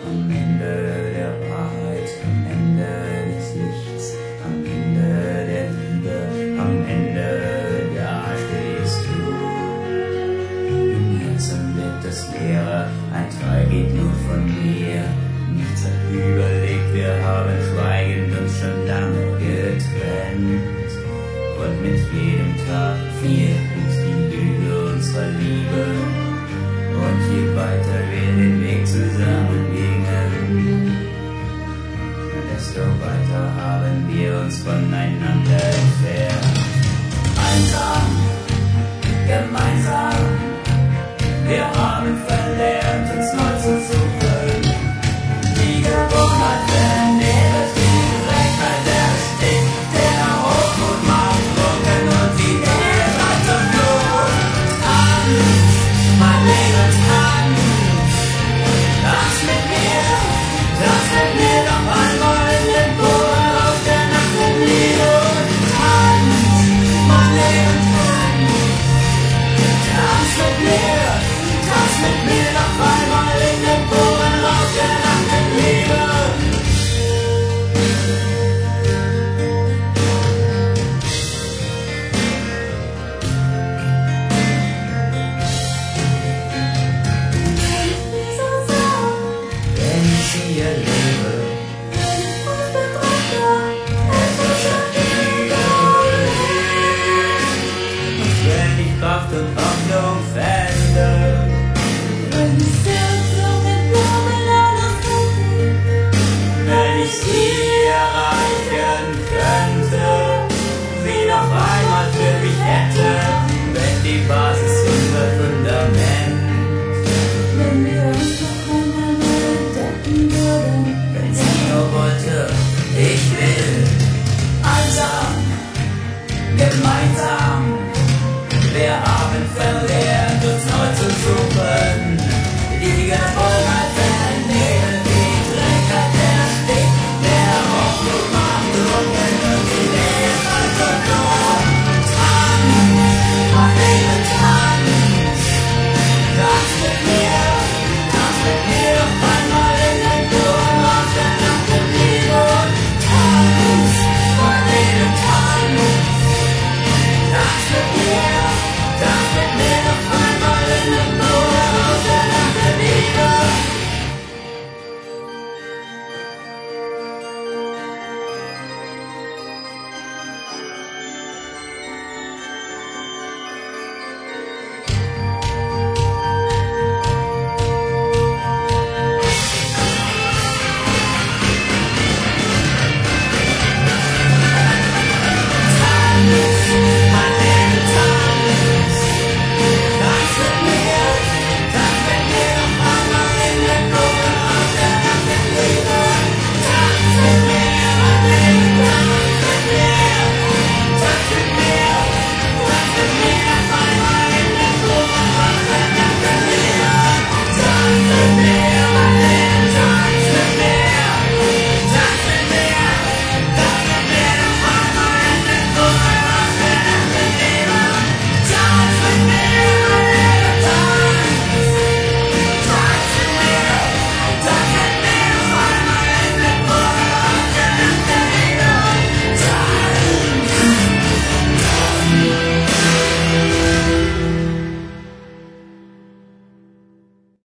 am Ende der Wahrheit, am Ende des Lichts, am Ende der Liebe, am Ende da stehst du. Im Herzen wird das Leere, ein Teil geht nur von mir. Nichts hat überlegt, wir haben schweigend uns schon lange getrennt. Und mit jedem Tag viel